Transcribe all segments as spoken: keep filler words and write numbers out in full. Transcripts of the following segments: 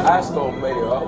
Asco medio.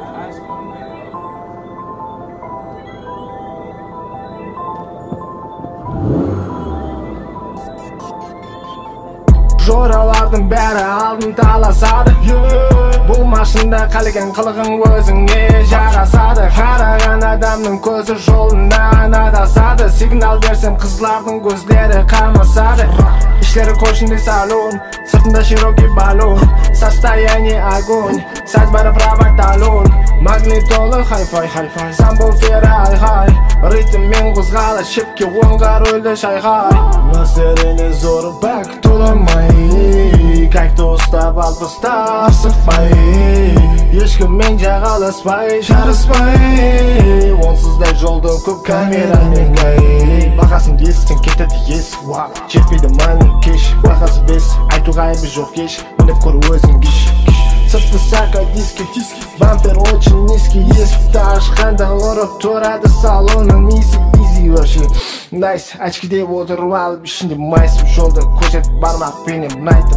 Joralardan beri aldın talasады. Бұл машинда қалеген қылығың өзіңе жарасады. Қараған адамның көзі жолынан адасады. Сигнал берсем қызлардың көздері қамасады. Ишлері көшінде салон, сыртында широкий баллон. Состояние огонь, сазбары право талон. Магнитолы хай-фай, хай-фай, самбуфері ай-хай. Ритммен қозғалы, шепке оңға рөлді шайхай. Мәселені зор бәк толамай, как-то ұстап алпыста асықпай. Ешкіммен жағаласпай, жарыспай. Онсыздай жолды көп камерамен кай. Бағасын естен кетеді ес, жетпейді мәнің кеш. Бағасы бес, айтуға айбы жоқ еш. Мініп көр өзің кеш. Сырты сака диски, бампер очень низкий. Есікті ашқанда ұрып тұрады салонның иісі. Изи вообще найс, очки деп отырып алып ішінде майсып. Жолды көрсетіп бармақ пенем найтып.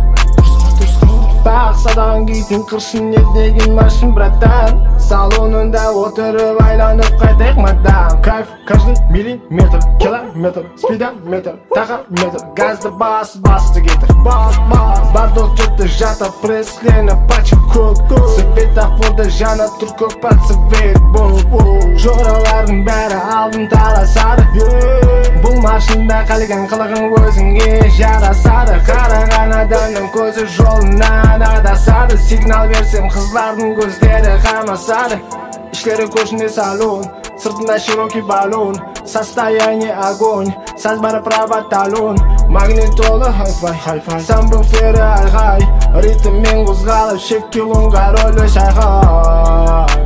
Бақ садаған кейтін қыршын етеген машин братан. Салонында отырып айланып қайтайық мадам. Кайф каждый миллиметр, километр, спидометр, тахометр. Газды бас, басты кетір. Бас, бас, бардық жұртты жатып пресленіп пачы көк. Светофорды жана тұр көк подсвет бұл. Жоралардың бәрі алдын таласады. Бұл машинда қалеген қылығың өзіңе жарасады. Қараған адамның көзі жолынан адасады. Сигнал берсем қызлардың көздері қамасады. Ишлері көшінде салон, сыртында широкий баллон. Состояние огонь, сазбары право талон. Магнитолы хай-фай, хай-фай, самбуфері ай-хай. Ритммен қозғалып, шекке оңға рөлі шайхай.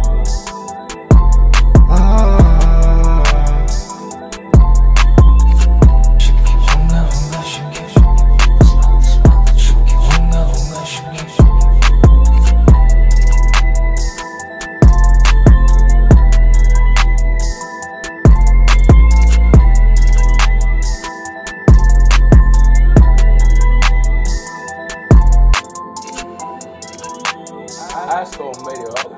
Asco medio.